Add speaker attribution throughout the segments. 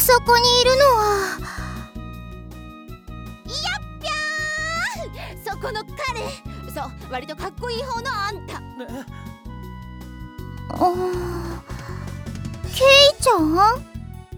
Speaker 1: そこにいるのは。
Speaker 2: やっぴゃー、そこの彼。そう、割とかっこいい方のあんた。
Speaker 1: ケイちゃん？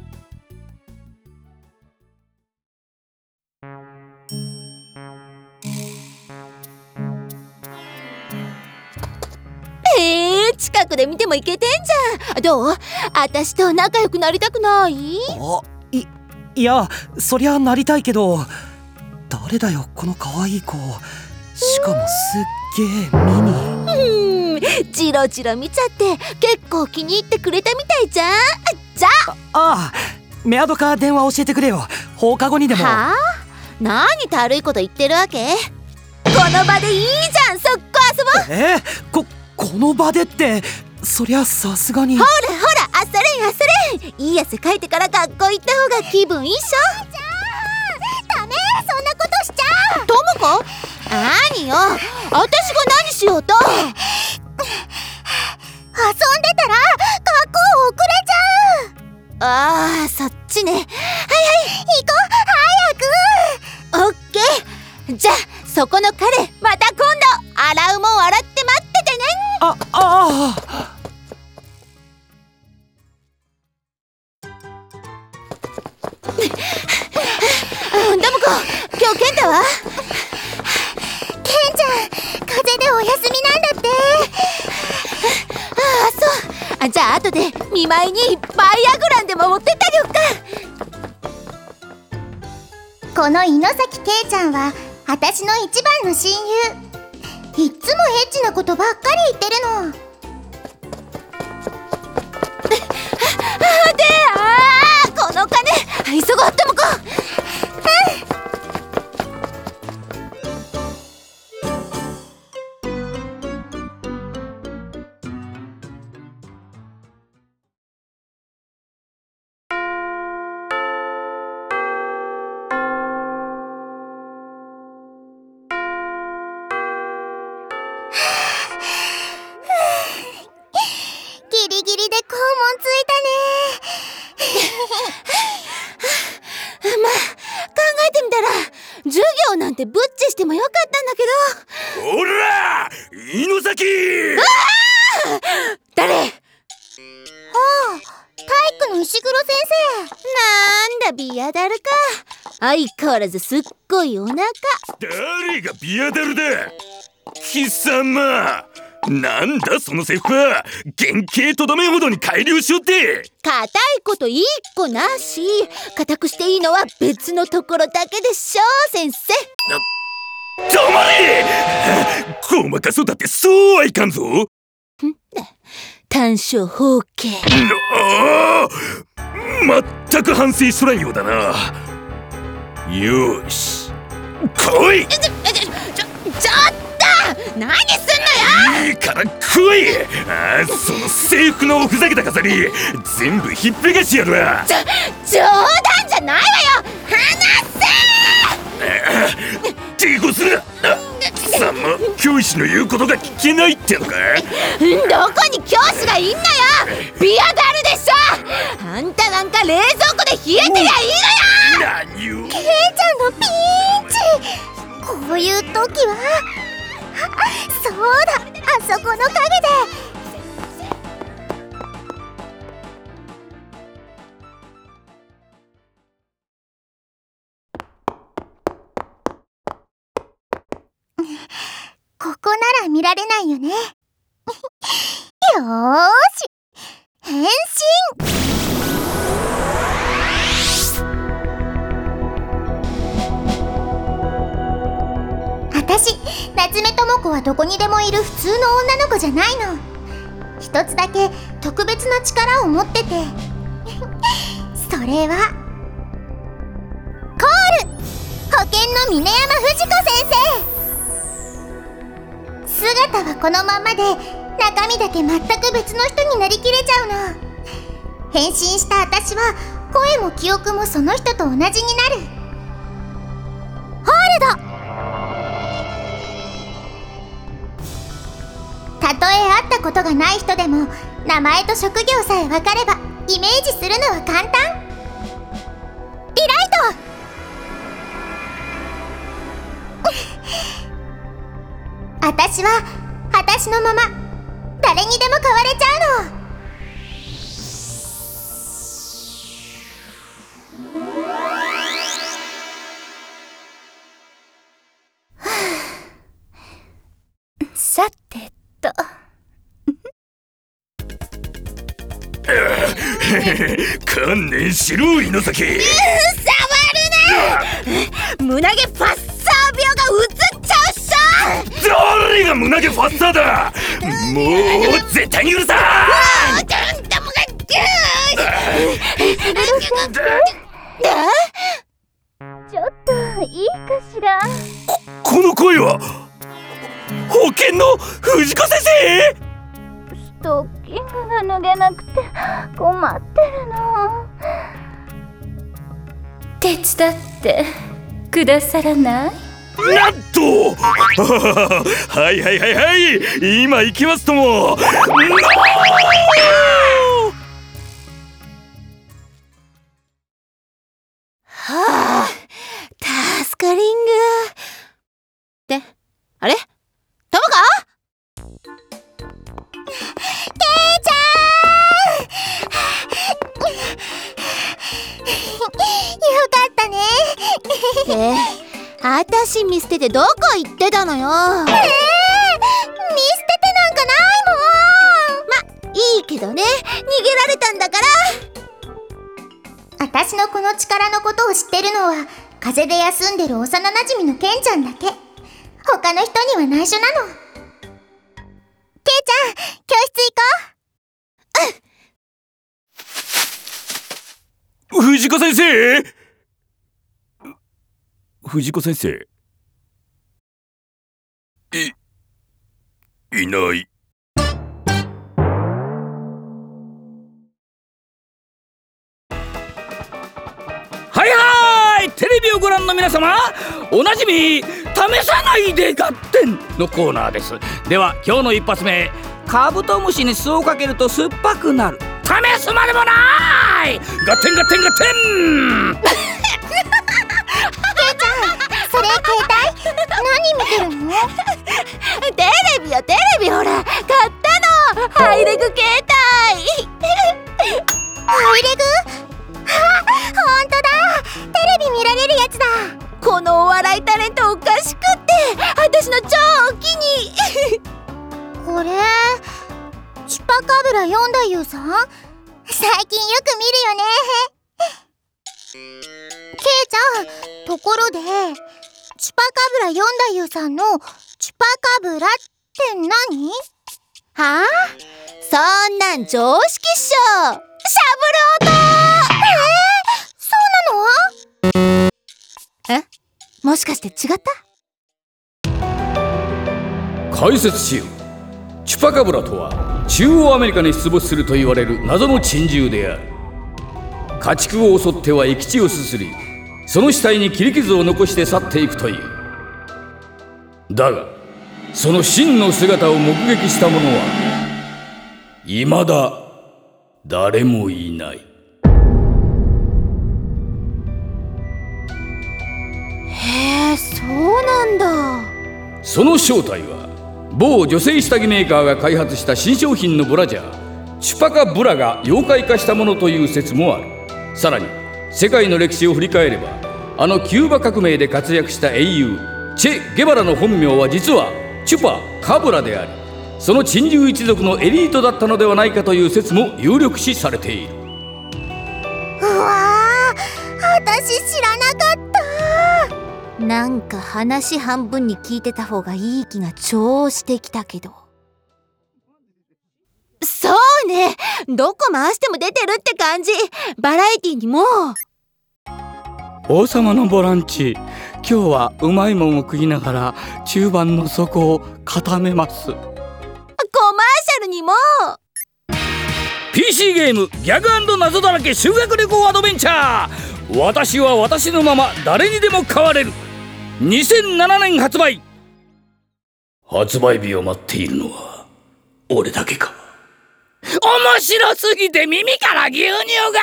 Speaker 2: 近くで見てもイケてんじゃん。どう？私と仲良くなりたくない？
Speaker 3: いや、そりゃなりたいけど、誰だよこの可愛い子。しかもすっげえミニ。
Speaker 2: チロチロ見ちゃって結構気に入ってくれたみたいじゃん。じゃ
Speaker 3: あ、メアドか電話教えてくれよ。放課後にでも。
Speaker 2: はあ？何たるいこと言ってるわけ？この場でいいじゃん、そっこ遊ぼう。
Speaker 3: この場でって、そりゃさすがに。
Speaker 2: ほらあっされん。いい汗かいてから学校行った方が気分いいっしょ。
Speaker 1: じゃあダメ、そんなことしちゃ。
Speaker 2: ともこ？何よ、私が何しようと。
Speaker 1: 遊んでたら学校遅れちゃう。
Speaker 2: ああ、そっちね。はい、
Speaker 1: 行こう、早く。
Speaker 2: オッケー。じゃあそこの彼、また今度洗うもん洗って待っててね。ダムコ、今日ケンタは？
Speaker 1: ケンちゃん、風邪でお休みなんだって。
Speaker 2: そう。じゃあ後で見舞いにバイアグランでも持ってってあげよっ
Speaker 1: か。この猪崎ケイちゃんは私の一番の親友。いっつもエッチなことばっかり言ってるの。
Speaker 2: この金、急ごう、ともこ。
Speaker 1: ギリギリで肛門ついたね。
Speaker 2: まあ、考えてみたら授業なんてブッチしてもよかったんだけど。
Speaker 4: おらー、猪崎！
Speaker 2: 誰？
Speaker 1: 体育の石黒先
Speaker 2: なんだ、ビアダルか。相変わらずすっごいお腹。
Speaker 4: 誰がビアダルだ？貴様、なんだその制服は。原型とどめほどに改良しよって。
Speaker 2: 硬いこと一個なし。硬くしていいのは別のところだけでしょう、先生。
Speaker 4: 止まれ！ごまかそうだってそうはいかんぞ。
Speaker 2: 短所包茎。
Speaker 4: まったく反省しとらんようだな。よーし、来い！
Speaker 2: ちょっと何すんのよ！
Speaker 4: いいから来い！その制服のふざけた飾り全部ひっぺがしてやるわ。
Speaker 2: 冗談じゃないわよ！離せ！
Speaker 4: 抵抗するな！貴様、教師の言うことが聞けないってのか？
Speaker 2: どこに教師がいんのよ！ビアダルでしょ！あんたなんか冷蔵庫で冷えてりゃいいのよ！
Speaker 4: 何を？
Speaker 1: ケイちゃんのピンチ。こういう時はそうだ、あそこの陰で。ここなら見られないよね。よーし、変身！私、夏目智子はどこにでもいる普通の女の子じゃないの。一つだけ特別な力を持っててそれはコール！保健の峰山藤子先生。姿はこのままで中身だけ全く別の人になりきれちゃうの。変身した私は声も記憶もその人と同じになる。ホールド！たとえ会ったことがない人でも名前と職業さえ分かればイメージするのは簡単。 私は私のまま誰にでも変われちゃうの。
Speaker 2: さてと
Speaker 4: 観念しろ猪崎。
Speaker 2: 胸毛ファッサー病がうつっちゃうっしょ。
Speaker 4: 誰が胸毛ファッサーだ。もう絶対に許さん。
Speaker 1: ちょっといいかしら。
Speaker 4: この声は保健の藤子先生。
Speaker 1: ストッキングが脱げなくて困ってるの。
Speaker 2: 手伝ってくださらない？
Speaker 4: なんとはいはいはいはい、今行きますとも。
Speaker 2: はあ、助かりんぐで、あれ？タマか？
Speaker 1: ケイちゃんよかったね。
Speaker 2: あたし見捨ててどこ行ってたのよ。
Speaker 1: 見捨ててなんかないもん。
Speaker 2: いいけどね、逃げられたんだから。
Speaker 1: 私のこの力のことを知ってるのは風邪で休んでる幼なじみのケンちゃんだけ。他の人には内緒なの。ケイちゃん、教室行こう。
Speaker 4: 藤子先生。藤子先生いない。
Speaker 5: はいはい、テレビをご覧の皆様、おなじみ試さないで合点のコーナーです。では今日の一発目、カブトムシに酢をかけると酸っぱくなる。試すまでもない。合点合点合点。
Speaker 1: それ携帯？何見てるの？
Speaker 2: テレビよテレビ、ほら買ったの、ハイレグ携帯。
Speaker 1: ハイレグ？あ、ほんとだ、テレビ見られるやつだ。
Speaker 2: このお笑いタレントおかしくって私の超お気に
Speaker 1: これチュパカブラ4太夫さん？最近よく見るよね。ケイちゃん、ところでチュパカブラ4太夫さんのチュパカブラって何？
Speaker 2: はあ、そんなん常識っしょ。しゃぶる音。
Speaker 1: そうなの？
Speaker 2: え、もしかして違った？
Speaker 5: 解説しよう。チュパカブラとは中央アメリカに出没すると言われる謎の珍獣である。家畜を襲っては生き血をすすり、その死体に切り傷を残して去っていくという。だがその真の姿を目撃した者は未だ誰もいない。
Speaker 2: へえ、そうなんだ。
Speaker 5: その正体は某女性下着メーカーが開発した新商品のブラジャー、チュパカブラが妖怪化したものという説もある。さらに世界の歴史を振り返れば、あのキューバ革命で活躍した英雄チェ・ゲバラの本名は実はチュパ・カブラであり、その珍獣一族のエリートだったのではないかという説も有力視されている。
Speaker 1: うわー、私知らなかった。
Speaker 2: なんか話半分に聞いてた方がいい気が超してきたけど。そうね、どこ回しても出てるって感じ。バラエティにも。
Speaker 5: 王様のボランチ、今日はうまいもんを食いながら中盤の底を固めます。
Speaker 2: コマーシャルにも。
Speaker 5: PC ゲームギャグ&謎だらけ修学旅行アドベンチャー、私は私のまま誰にでも変われる。2007年発売。発売日を待っているのは俺だけか。面白すぎて耳から牛乳が。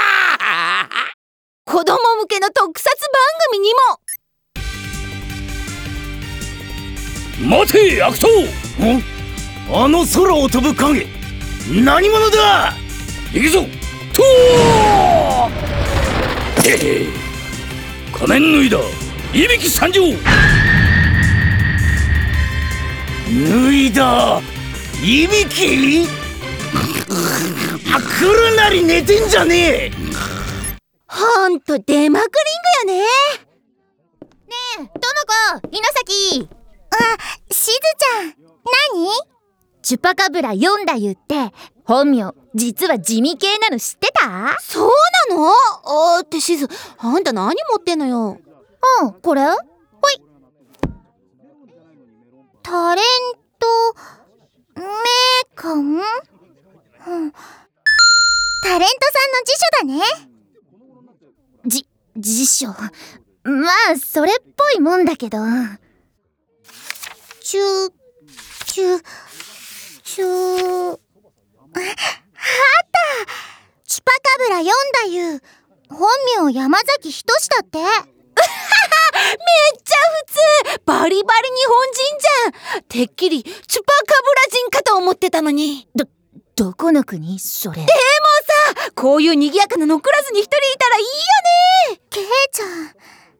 Speaker 2: 子供向けの特撮番組にも。
Speaker 5: 待て悪党、
Speaker 4: あの空を飛ぶ影、何者だ。
Speaker 5: 行くぞとー。仮面脱いだいびき参上。
Speaker 4: 脱いだいびき。来るなり寝てんじゃねえ。
Speaker 2: ほんと出まくりんぐよね。
Speaker 1: ねえ、ともこ、稲崎。しずちゃん。何？チュパカブラ読んだ言って、本名、実は地味系なの知ってた？
Speaker 2: そうなの？ってしず、あんた何持ってんのよ。
Speaker 1: これ？ほい。タレント、メーカン？タレントさんの辞書だね。辞書。まあ、それっぽいもんだけど。チュあった！チュパカブラ読んだ言う。本名山崎仁だって。
Speaker 2: めっちゃ普通。バリバリ日本人じゃん。てっきりチュパカブラ人かと思ってたのに。
Speaker 1: どこの国それ？
Speaker 2: でもさ、こういう賑やかなのクラスに一人いたらいいよね。
Speaker 1: ケイちゃん。そう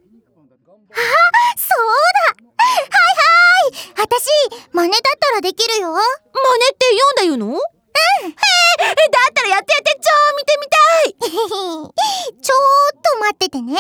Speaker 1: だ。はい。私、真似だったらできるよ。
Speaker 2: 真似って読んだ言うの？だったらやって超見てみたい。
Speaker 1: ちょっと待っててね。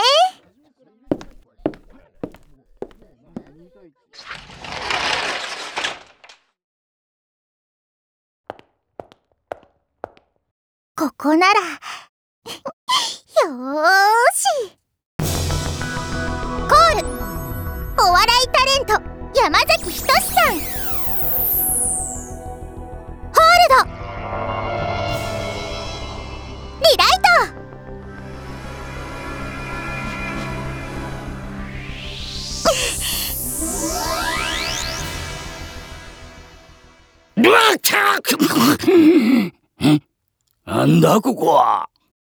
Speaker 1: ここならよーし。コール、お笑いタレント山崎仁さん。ホールド、リライト。
Speaker 5: なんだここは。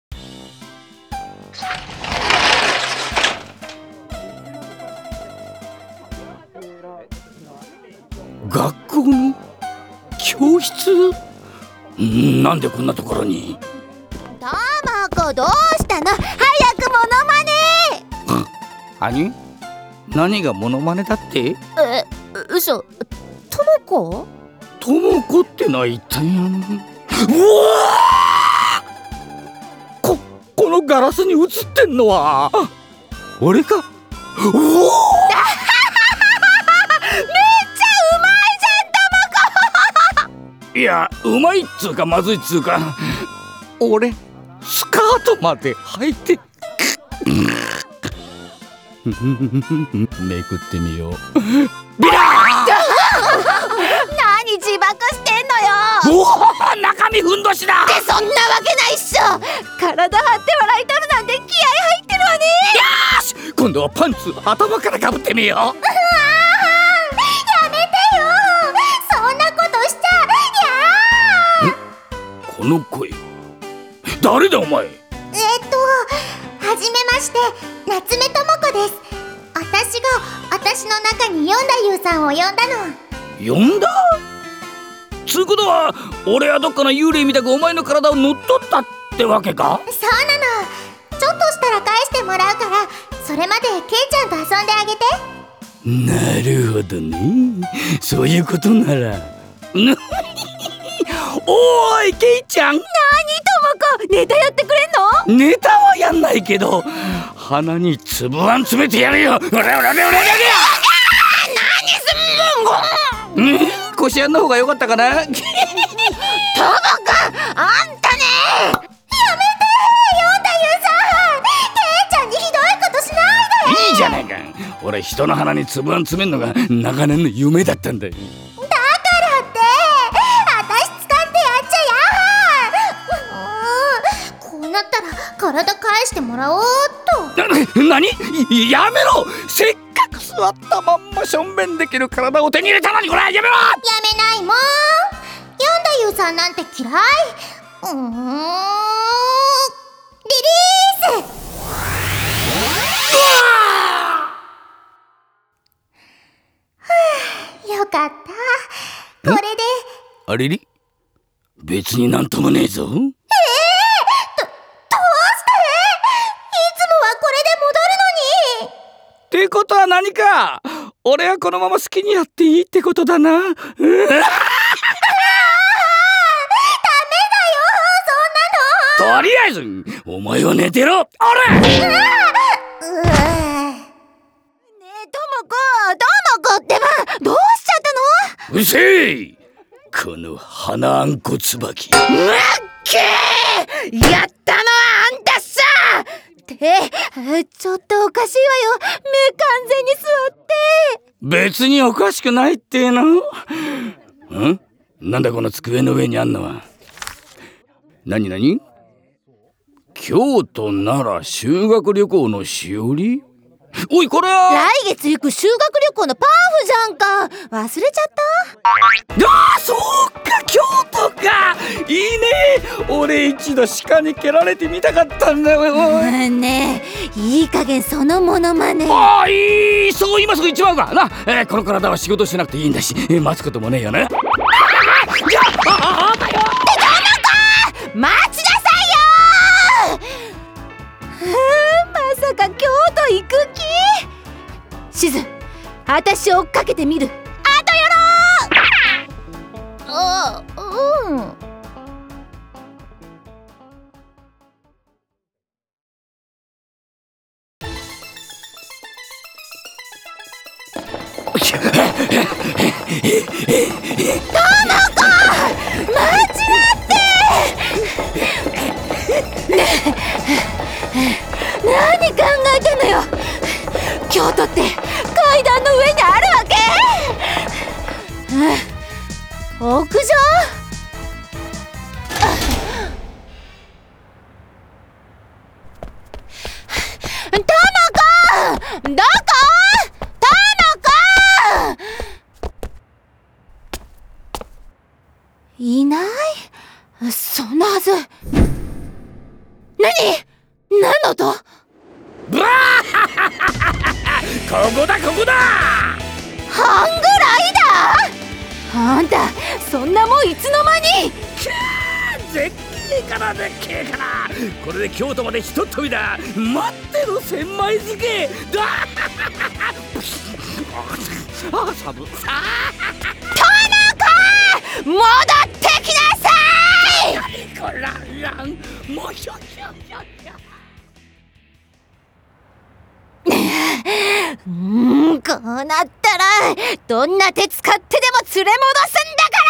Speaker 5: 学校の教室？なんでこんなところに。
Speaker 2: ともこどうしたの？早くモノマネ。
Speaker 5: 何？何がモノマネだって？
Speaker 1: 嘘。ともこ？
Speaker 5: ともこってのは一体このガラスに映ってんのは俺か？めっちゃう
Speaker 2: まいじゃん、ともこ。
Speaker 5: いや、うまいっつうかまずいっつうか、俺スカートまで履いてめくってみよう。ビラー
Speaker 2: 何自爆してんのよ。
Speaker 5: おお、中身ふんどしだ。
Speaker 2: ってそんなわけないっしょ。体張って笑いとるなんて気合入ってるわね。
Speaker 5: よし、今度はパンツ頭からかぶってみよう。
Speaker 1: やめてよ。そんなことしちゃ。
Speaker 5: この声誰だお前？
Speaker 1: はじめまして、夏目智子です。私の中に読んだゆうさんを呼んだの。
Speaker 5: 呼んだ？つうことは俺はどっかの幽霊みたくお前の体を乗っ取ったってわけか？
Speaker 1: そうなの。ちょっとしたら返してもらうから、それまでケイちゃんと遊んであげて。
Speaker 5: なるほどね、そういうことならおーいケイちゃん。
Speaker 2: なにともこ、ネタやってくれんの？
Speaker 5: ネタはやんないけど鼻につぶあん詰めてやるよ。腰やんの方が良かったかな。
Speaker 2: ともこ、あんたね。
Speaker 1: やめて、読んだゆうさん。ケイちゃんにひどいことしないで。
Speaker 5: いいじゃないか。俺人の鼻につぶあん詰めんのが長年の夢だったんだよ。
Speaker 1: だからって私使ってやっちゃや。こうなったら体返してもらおうっと。
Speaker 5: 何？やめろ。せっかく座ったまんましょんべんできる体を手に入れたのに、これやめろ。
Speaker 1: やめないもん。読んだゆうさんなんて嫌い。リリース。よかった。
Speaker 5: あれれ、別になんともねえぞ。
Speaker 1: どうして？いつもはこれで戻るのに。
Speaker 5: ってことは何か、俺はこのまま好きにやっていいってことだな。
Speaker 1: ダメだよ、そんなの。
Speaker 5: とりあえずお前は寝てろ。あれ、
Speaker 2: ねえ、ともこってばどうしちゃったの？
Speaker 5: うせえ、この花あんこ椿。
Speaker 2: うわっけー、やったのはあんたさ。ってちょっとおかしいわよ。目完全に座って。
Speaker 5: 別におかしくないっての。ん？なんだこの机の上にあんのは。何々？京都奈良修学旅行のしおり？おいこれは
Speaker 2: 来月行く修学旅行のパンフじゃんか。忘れちゃった？
Speaker 5: ああ、そうか、京都か。いいね。俺一度鹿に蹴られてみたかったんだよ。
Speaker 2: ねえ、いい加減そのモノマネ。
Speaker 5: ああ、いい。そう今すぐ行っちまうかな。この体は仕事しなくていいんだし、待つこともねえよな。じゃあ、だよ。
Speaker 2: 待ちなさいよ。まさか京都行く気？しず、私追っかけてみる。あとよろ。
Speaker 1: あ、うん。
Speaker 2: 何考えてんのよ。京都って階段の上にあるわけ？屋上？ともこ！どこ？ともこ！いない？そんなはず。何の音？
Speaker 5: ブワーここだここだ。
Speaker 2: ハングライダー？あんたそんなもんいつの間に？
Speaker 5: 絶景から絶景から、これで京都までひとっ飛びだ。待ってろ千枚漬けだ。あ、寒っ。
Speaker 2: 戻ってきなさい！
Speaker 5: こららん、もうひょひょひょひょ。
Speaker 2: こうなったらどんな手使ってでも連れ戻すんだか